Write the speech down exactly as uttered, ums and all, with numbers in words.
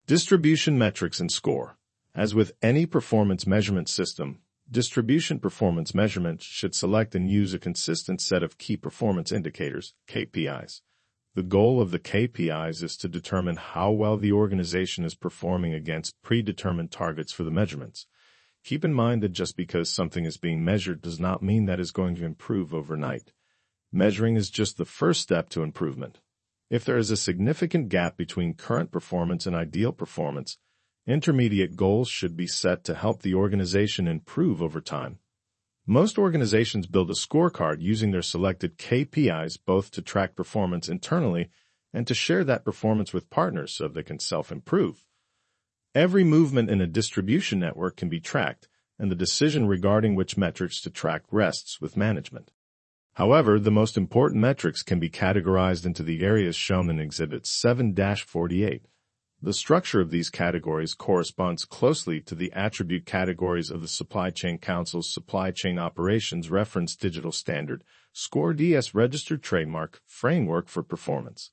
Distribution metrics and score. As with any performance measurement system, distribution performance measurement should select and use a consistent set of key performance indicators, K P Is. The goal of the K P Is is to determine how well the organization is performing against predetermined targets for the measurements. Keep in mind that just because something is being measured does not mean that is going to improve overnight. Measuring is just the first step to improvement. If there is a significant gap between current performance and ideal performance, intermediate goals should be set to help the organization improve over time. Most organizations build a scorecard using their selected K P Is both to track performance internally and to share that performance with partners so they can self-improve. Every movement in a distribution network can be tracked, and the decision regarding which metrics to track rests with management. However, the most important metrics can be categorized into the areas shown in Exhibit seven dash forty-eight. The structure of these categories corresponds closely to the attribute categories of the Supply Chain Council's Supply Chain Operations Reference Digital Standard, SCORE-D S registered trademark framework for performance.